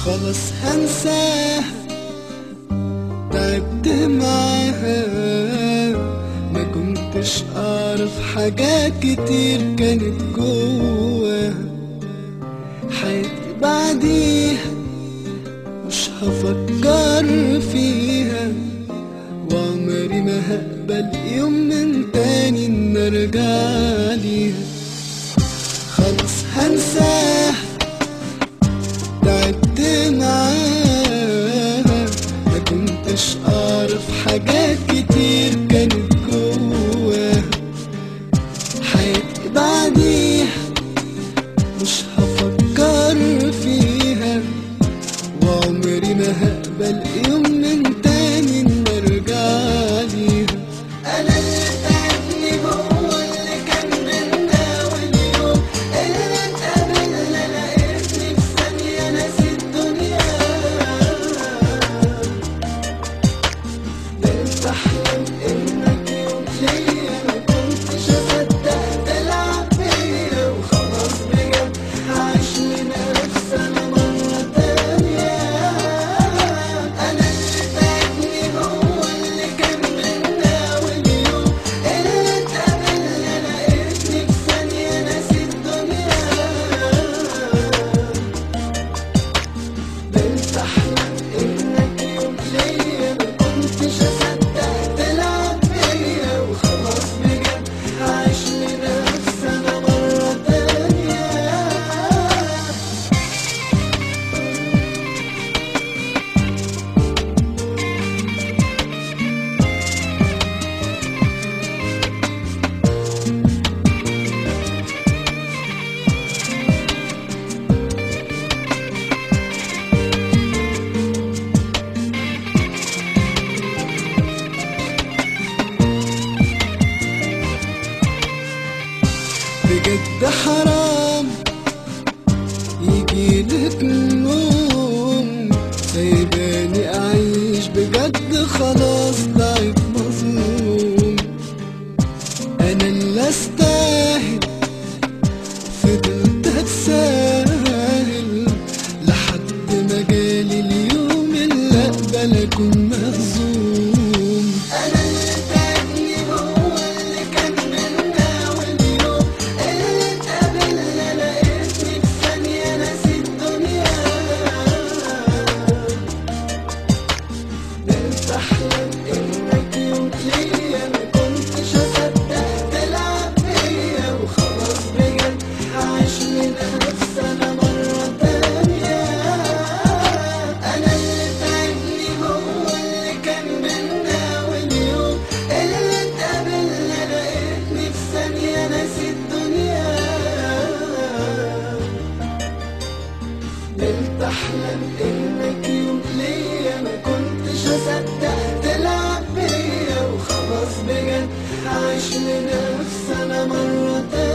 خلاص هنساها، تعبت معاها، ما كنتش اعرف حاجات كتير كانت جواها. حياتي بعديها مش هفكر فيها، وعمري ما هقبل يوم من تاني ان ارجع ليها. خلاص هنساها، تعبت معاها، ما كنتش اعرف حاجات كتير كانت جواها. حياتي بعديها مش هفكر فيها، وعمري ما هقبل يوم من تاني ان ارجع ليها. انا اللي تعبني هو اللي كان بينا، واليوم اللي اتقابلنا لقيتني في ثانية ناسي الدنيا. بقيت احلم انك يوم ليا، ما كنتش اصدق تلعب بيا، وخلاص بجد هعيش لنفسي انا مرة تانية. انا اللي تعبني هو اللي كان بينا، واليوم اللي اتقابلنا لقيتني في ثانية ناسي الدنيا. بقيت احلم انك يوم ليا، ما كنتش اصدق تلعب بيا، وخلاص بجد هعيش لنفسي انا مرة تانية. بجد حرام يجيلك نوم، سايباني اعيش بجد خلاص ضعيف مظلوم. انا اللي استاهل فضلت اتساهل لحد ما جالي اليوم اللي اقبل اكون مهزوم. انا اللي تعبني هو اللي كان بينا، واليوم اللي اتقابلنا لقيتني في ثانية ناسي الدنيا. بقيت احلم انك يوم ليا، ما كنتش اصدق تلعب بيا، وخلاص بجد هعيش لنفسي انا مرة تانية. انا اللي تعبني هو اللي كان بينا، واليوم اللي اتقابلنا لقيتني في ثانية ناسي الدنيا. بقيت احلم انك يوم ليا، ما كنتش اصدق تلعب بيا، وخلاص بجد هعيش لنفسي انا مرة تانية.